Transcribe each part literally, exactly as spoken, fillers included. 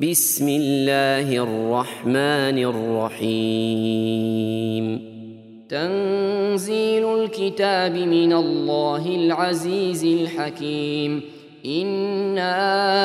بسم الله الرحمن الرحيم. تنزيل الكتاب من الله العزيز الحكيم. إنا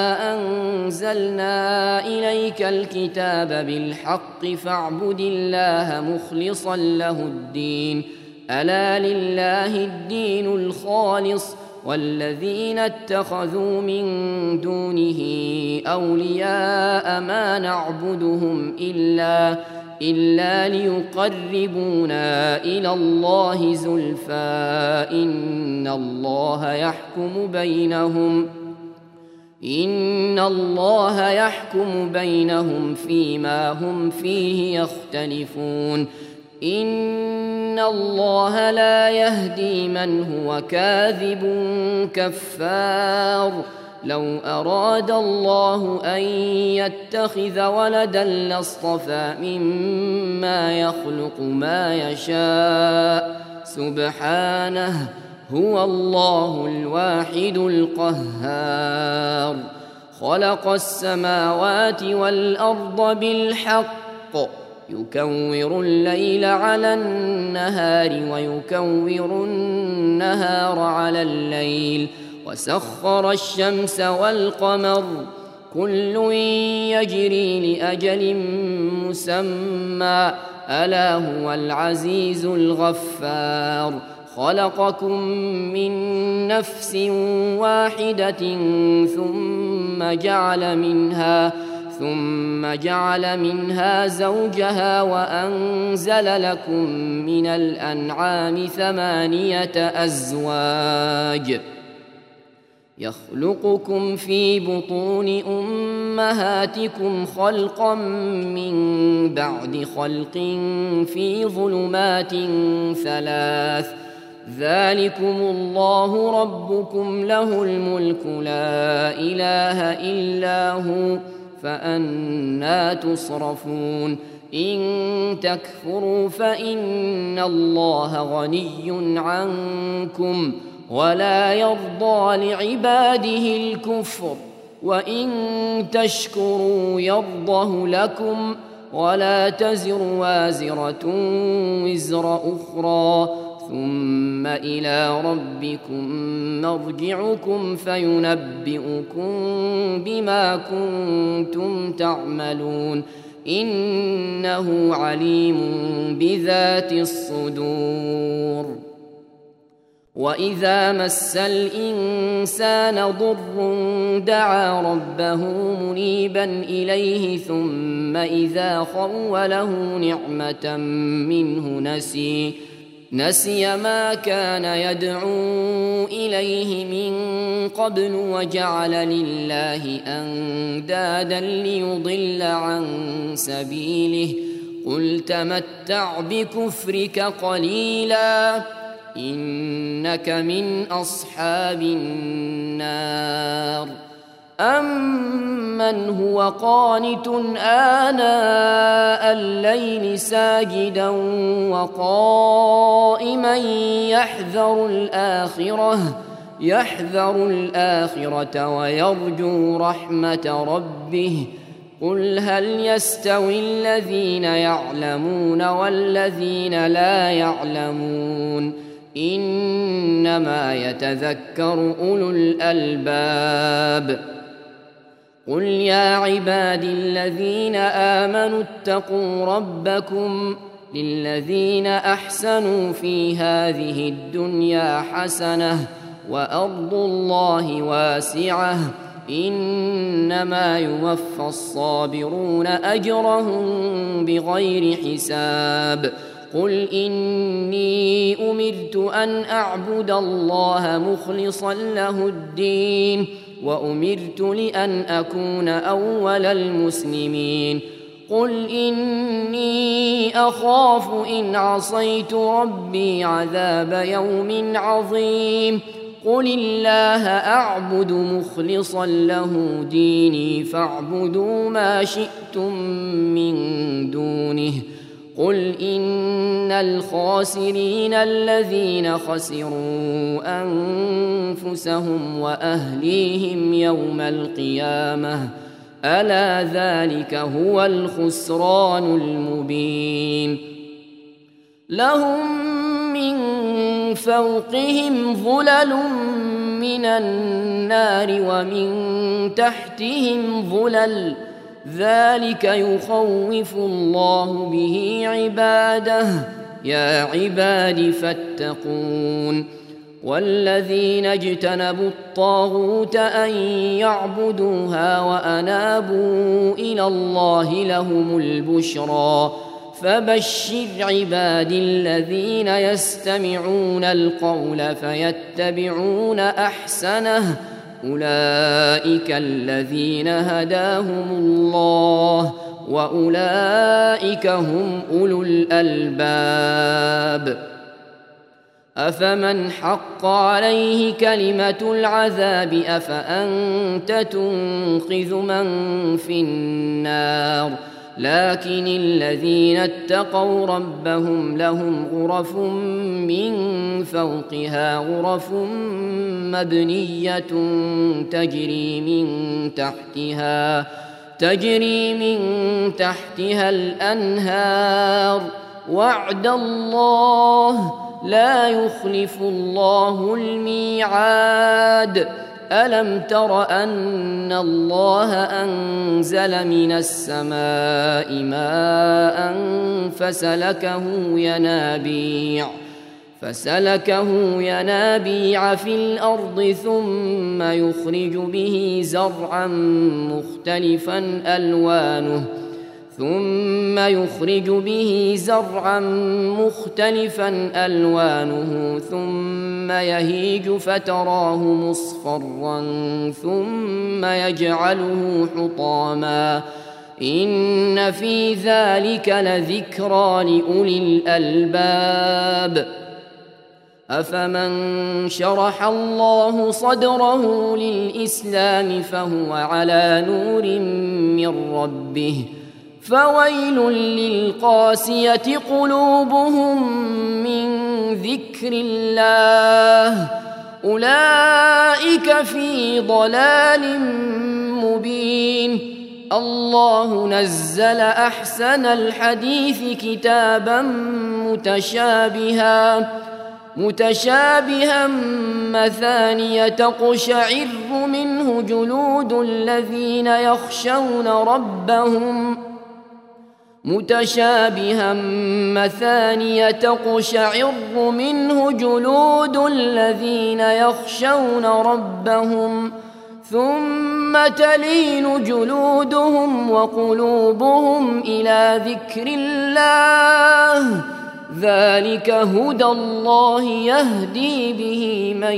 أنزلنا إليك الكتاب بالحق فاعبد الله مخلصا له الدين. ألا لله الدين الخالص والذين اتخذوا من دونه أولياء ما نعبدهم إلا إلا ليقربونا إلى الله زلفى إن الله يحكم بينهم إن الله يحكم بينهم فيما هم فيه يختلفون. إن الله لا يهدي من هو كاذب كفار. لو أراد الله أن يتخذ ولدا لاصطفى مما يخلق ما يشاء سبحانه هو الله الواحد القهار. خلق السماوات والأرض بالحق يكور الليل على النهار ويكور النهار على الليل وسخر الشمس والقمر كل يجري لأجل مسمى ألا هو العزيز الغفار. خلقكم من نفس واحدة ثم جعل منها ثم جعل منها زوجها وأنزل لكم من الأنعام ثمانية أزواج يخلقكم في بطون أمهاتكم خلقا من بعد خلق في ظلمات ثلاث ذلكم الله ربكم له الملك لا إله إلا هو فأنى تصرفون. إن تكفروا فإن الله غني عنكم ولا يرضى لعباده الكفر وإن تشكروا يرضه لكم ولا تزر وازرة وزر أخرى ثم إلى ربكم مرجعكم فينبئكم بما كنتم تعملون إنه عليم بذات الصدور. وإذا مس الإنسان ضر دعا ربه منيبا إليه ثم إذا خوله نعمة منه نسي نسي ما كان يدعو إليه من قبل وجعل لله أندادا ليضل عن سبيله قل تمتع بكفرك قليلا إنك من أصحاب النار. أمن هو قانت آناء الليل ساجدا وقائما يحذر الآخرة يحذر الآخرة ويرجو رحمة ربه قل هل يستوي الذين يعلمون والذين لا يعلمون إنما يتذكر أولو الألباب. قل يا عبادي الذين آمنوا اتقوا ربكم للذين أحسنوا في هذه الدنيا حسنة وأرض الله واسعة إنما يوفى الصابرون أجرهم بغير حساب. قل إني أمرت أن أعبد الله مخلصا له الدين وأمرت لأن أكون أول المسلمين. قل إني أخاف إن عصيت ربي عذاب يوم عظيم. قل الله أعبد مخلصا له ديني فاعبدوا ما شئتم من دونه. قل إن الخاسرين الذين خسروا أنفسهم وأهليهم يوم القيامة ألا ذلك هو الخسران المبين. لهم من فوقهم ظلل من النار ومن تحتهم ظلل ذلك يخوف الله به عباده يا عباد فاتقون. والذين اجتنبوا الطاغوت أن يعبدوها وأنابوا إلى الله لهم البشرى فبشر عبادي الذين يستمعون القول فيتبعون أحسنه أولئك الذين هداهم الله وأولئك هم أولو الألباب. أفمن حق عليه كلمة العذاب أفأنت تنقذ من في النار. لكن الذين اتقوا ربهم لهم غرف من فوقها غرف مبنية تجري من تحتها تجري من تحتها الأنهار وعد الله لا يخلف الله الميعاد. ألم تر أن الله أنزل من السماء ماء فسلكه ينابيع فسلكه ينابيع في الأرض ثم يخرج به زرعا مختلفا ألوانه ثم يخرج به زرعا مختلفا ألوانه ثم يهيج فتراه مصفرا ثم يجعله حطاما إن في ذلك لذكرى لأولي الألباب. أفمن شرح الله صدره للإسلام فهو على نور من ربه فويل للقاسية قلوبهم من ذكر الله أولئك في ضلال مبين. الله نزل أحسن الحديث كتابا متشابها متشابها مثانية تقشعر منه جلود الذين يخشون ربهم متشابها مثانية تقشعر منه جلود الذين يخشون ربهم ثم تلين جلودهم وقلوبهم إلى ذكر الله ذلك هدى الله يهدي به من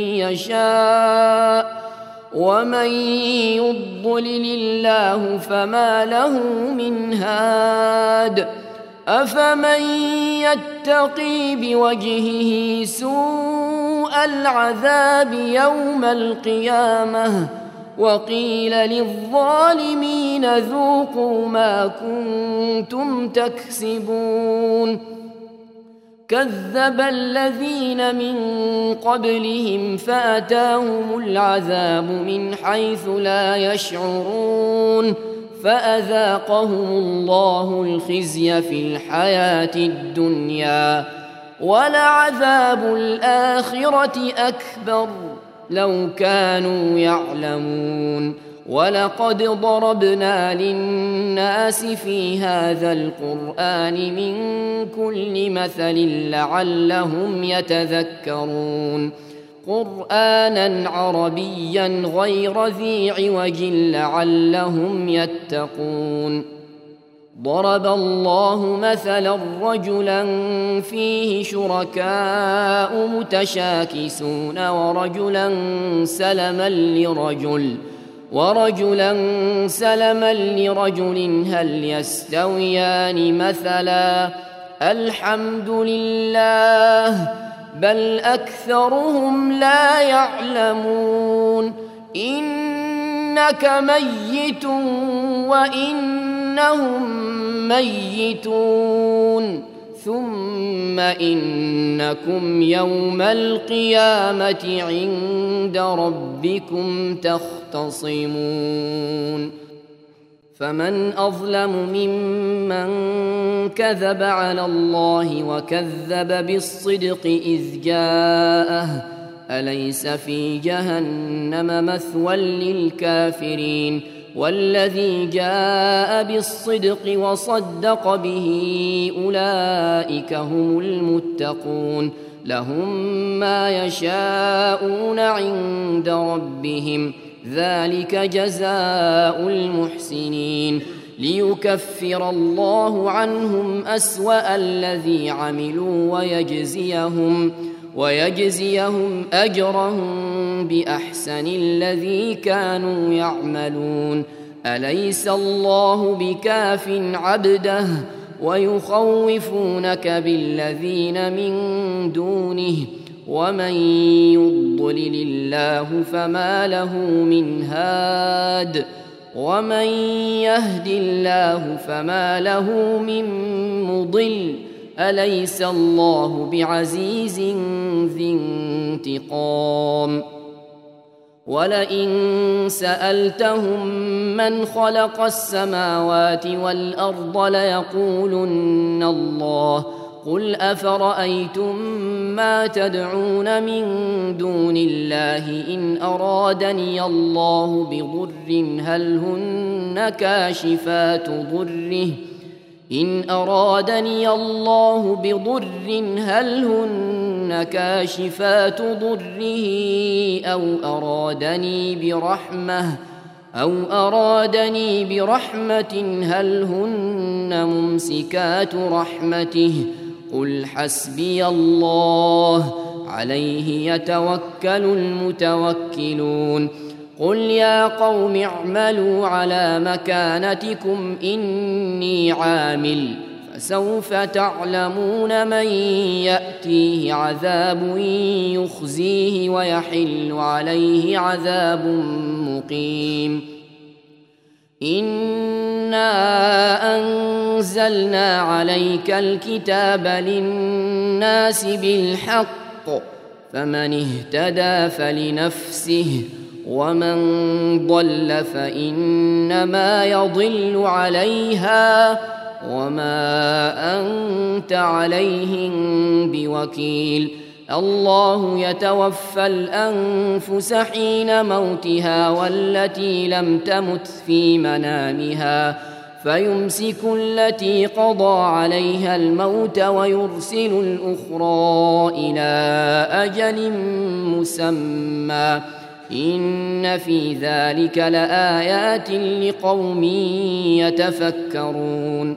يشاء ومن يضلل الله فما له من هاد. أفمن يتقي بوجهه سوء العذاب يوم القيامة وقيل للظالمين ذوقوا ما كنتم تكسبون. كذب الذين من قبلهم فأتاهم العذاب من حيث لا يشعرون فأذاقهم الله الخزي في الحياة الدنيا ولعذاب الآخرة أكبر لو كانوا يعلمون. ولقد ضربنا للناس في هذا القرآن من كل مثل لعلهم يتذكرون قرآنا عربيا غير ذي عوج لعلهم يتقون. ضرب الله مثلا رجلا فيه شركاء متشاكسون ورجلا سلما لرجل ورجلا سلما لرجل هل يستويان مثلا الحمد لله بل أكثرهم لا يعلمون. إنك ميت وإنهم ميتون ثم إنكم يوم القيامة عند ربكم تختصمون. فمن أظلم ممن كذب على الله وكذب بالصدق إذ جاءه أليس في جهنم مثوى للكافرين والذي جاء بالصدق وصدق به أولئك هم المتقون لهم ما يشاءون عند ربهم ذلك جزاء المحسنين ليكفر الله عنهم أسوأ الذي عملوا ويجزيهم ويجزيهم أجرهم بأحسن الذي كانوا يعملون أليس الله بكاف عبده ويخوفونك بالذين من دونه ومن يضلل الله فما له من هاد ومن يهد الله فما له من مضل أليس الله بعزيز ذي انتقام ولئن سألتهم من خلق السماوات والأرض ليقولن الله قل أفرأيتم ما تدعون من دون الله إن أرادني الله بضر هل هن كاشفات ضره إن أرادني الله بضر هل هن كاشفات ضره أو أرادني برحمة أو أرادني برحمة هل هن ممسكات رحمته قل حسبي الله عليه يتوكل المتوكلون قل يا قوم اعملوا على مكانتكم إني عامل فسوف تعلمون من يأتيه عذاب يخزيه ويحل عليه عذاب مقيم إنا أنزلنا عليك الكتاب للناس بالحق فمن اهتدى فلنفسه ومن ضل فإنما يضل عليها وما أنت عليهم بوكيل الله يتوفى الأنفس حين موتها والتي لم تمت في منامها فيمسك التي قضى عليها الموت ويرسل الأخرى إلى أجل مسمى إن في ذلك لآيات لقوم يتفكرون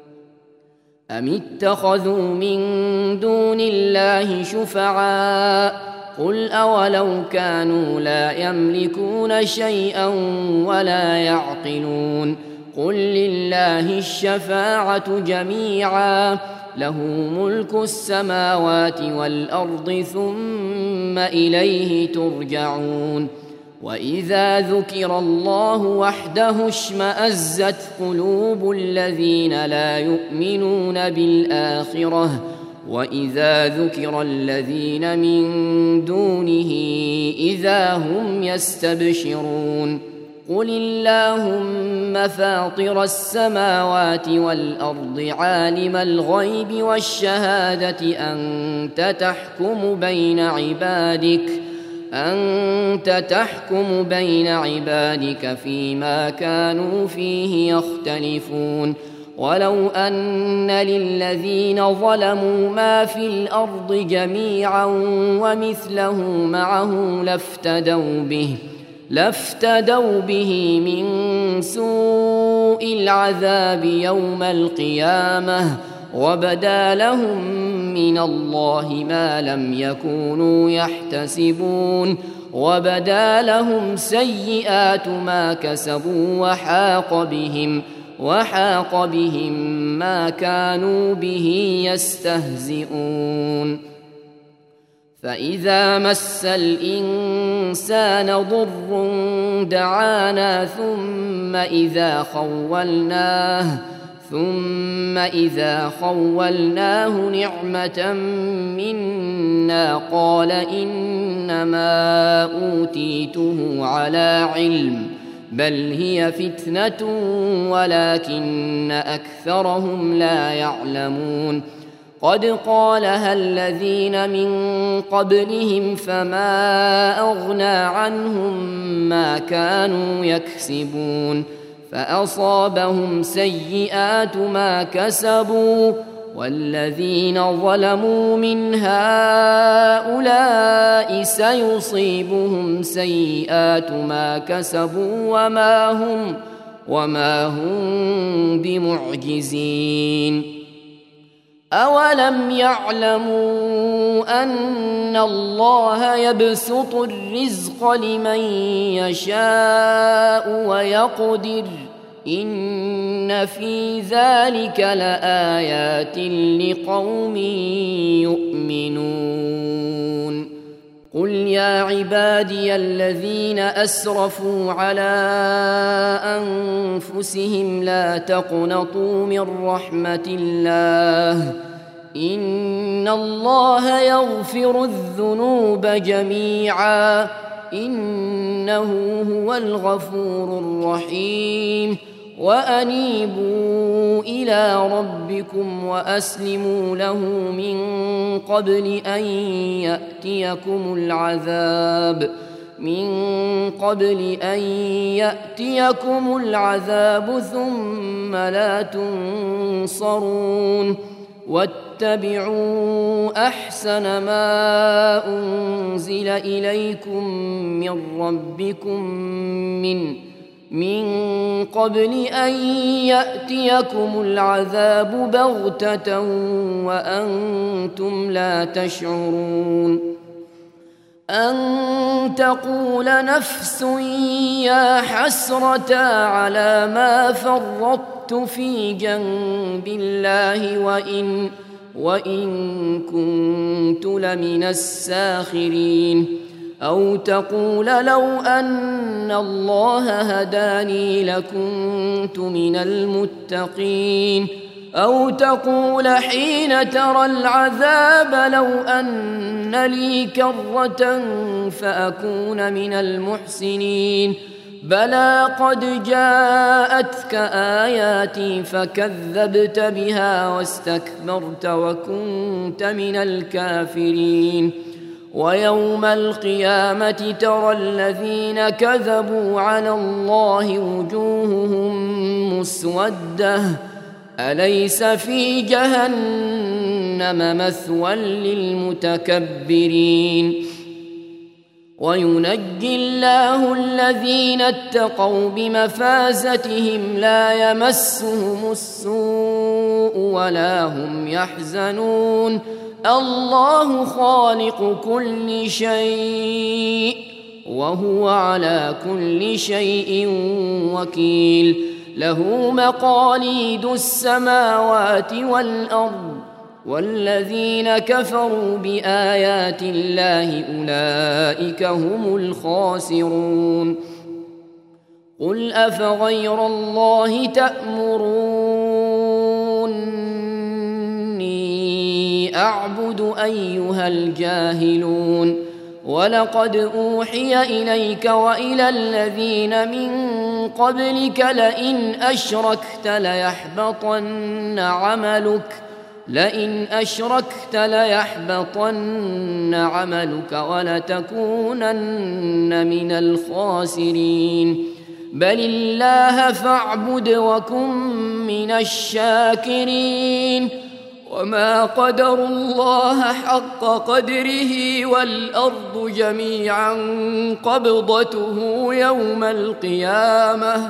أم اتخذوا من دون الله شفعاء قل أولو كانوا لا يملكون شيئا ولا يعقلون قل لله الشفاعة جميعا له ملك السماوات والأرض ثم إليه ترجعون وإذا ذكر الله وحده اشمأزت قلوب الذين لا يؤمنون بالآخرة وإذا ذكر الذين من دونه إذا هم يستبشرون قل اللهم فاطر السماوات والأرض عالم الغيب والشهادة أنت تحكم بين عبادك أنت تحكم بين عبادك فيما كانوا فيه يختلفون ولو أن للذين ظلموا ما في الأرض جميعا ومثله معه لافتدوا به لافتدوا به من سوء العذاب يوم القيامة وبدا لهم من الله ما لم يكونوا يحتسبون وبدا لهم سيئات ما كسبوا وحاق بهم وحاق بهم ما كانوا به يستهزئون فإذا مس الإنسان ضر دعانا ثم إذا خولناه ثم إذا خولناه نعمة منا قال إنما أوتيته على علم بل هي فتنة ولكن أكثرهم لا يعلمون قد قالها الذين من قبلهم فما أغنى عنهم ما كانوا يكسبون فأصابهم سيئات ما كسبوا والذين ظلموا من هؤلاء سيصيبهم سيئات ما كسبوا وما هم وما هم بمعجزين أولم يعلموا أن الله يبسط الرزق لمن يشاء ويقدر إن في ذلك لآيات لقوم يؤمنون قل يا عبادي الذين أسرفوا على أنفسهم لا تقنطوا من رحمة الله إن الله يغفر الذنوب جميعا إنه هو الغفور الرحيم وأنيبوا إلى ربكم وأسلموا له من قبل أن يأتيكم العذاب من قبل أن يأتيكم العذاب ثم لا تنصرون واتبعوا أحسن ما أنزل إليكم من ربكم من من قبل أن يأتيكم العذاب بغتة وأنتم لا تشعرون أن تقول نفس يا حسرة على ما فرطت في جنب الله وإن, وإن كنت لمن الساخرين أو تقول لو أن الله هداني لكنت من المتقين أو تقول حين ترى العذاب لو أن لي كرة فأكون من المحسنين بلى قد جاءتك آياتي فكذبت بها واستكبرت وكنت من الكافرين ويوم القيامة ترى الذين كذبوا على الله وجوههم مسودة أليس في جهنم مثوى للمتكبرين وينجي الله الذين اتقوا بمفازتهم لا يمسهم السوء ولا هم يحزنون الله خالق كل شيء وهو على كل شيء وكيل له مقاليد السماوات والأرض والذين كفروا بآيات الله أولئك هم الخاسرون قل أفغير الله تأمروني أعبد أيها الجاهلون ولقد أوحي إليك وإلى الذين من قبلك لئن أشركت ليحبطن عملك لئن أشركت ليحبطن عملك ولتكونن من الخاسرين بل الله فاعبد وكن من الشاكرين وما قدروا الله حق قدره والأرض جميعا قبضته يوم القيامة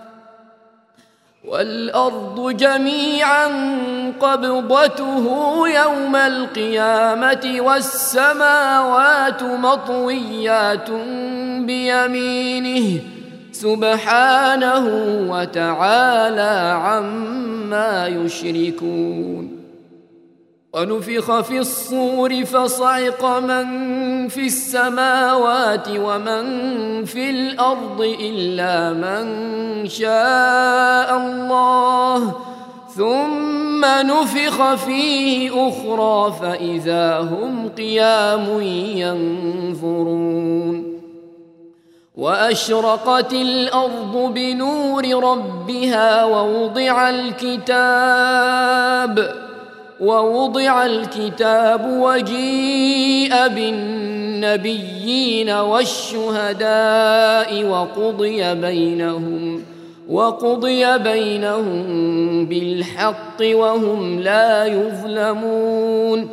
والأرض جميعا قبضته يوم القيامة والسماوات مطويات بيمينه سبحانه وتعالى عما يشركون ونفخ في الصور فصعق من في السماوات ومن في الأرض إلا من شاء الله ثم نفخ فيه أخرى فإذا هم قيام ينظرون وأشرقت الأرض بنور ربها ووضع الكتاب ووضع الكتاب وجيء بالنبيين والشهداء وقضي بينهم وقضي بينهم بالحق وهم لا يظلمون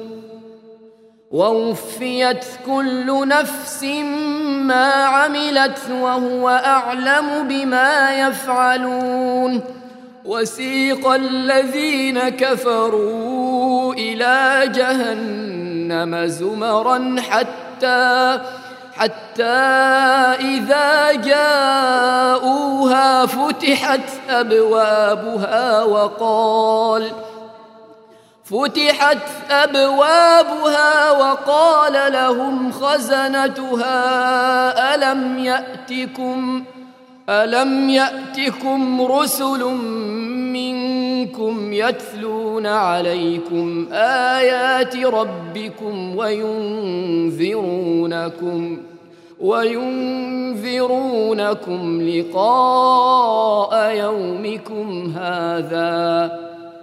ووفيت كل نفس ما عملت وهو أعلم بما يفعلون وسيق الذين كفروا إلى جهنم زمرا حتى حتى إذا جاءوها فتحت أبوابها وقال فتحت أبوابها وقال لهم خزنتها ألم يأتكم ألم يأتكم رسل منكم يتلون عليكم آيات ربكم وينذرونكم وينذرونكم لقاء يومكم هذا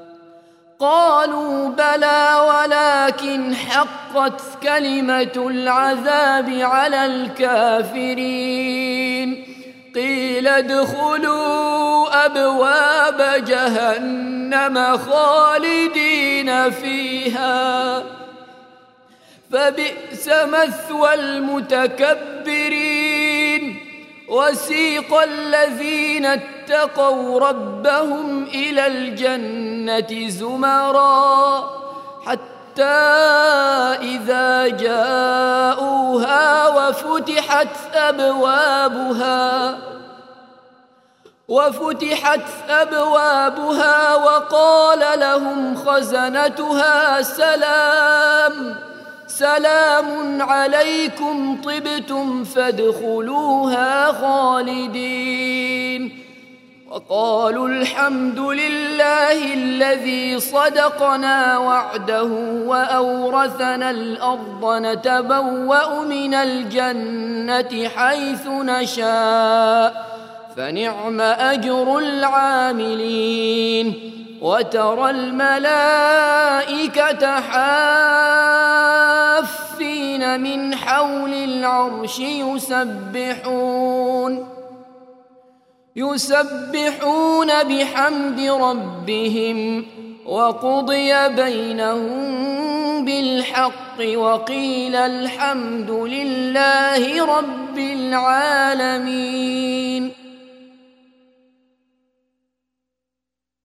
قالوا بلى ولكن حقت كلمة العذاب على الكافرين قيل ادخلوا أبواب جهنم خالدين فيها فبئس مثوى المتكبرين وسيق الذين اتقوا ربهم إلى الجنة زمرا حتى إذا جاءوها وفتحت أبوابها وفتحت أبوابها وقال لهم خزنتها سلام سلام عليكم طبتم فادخلوها خالدين وقالوا الحمد لله الذي صدقنا وعده وأورثنا الأرض نتبوأ من الجنة حيث نشاء فنعم أجر العاملين وترى الملائكة حافين من حول العرش يسبحون يسبحون بحمد ربهم وقضي بينهم بالحق وقيل الحمد لله رب العالمين.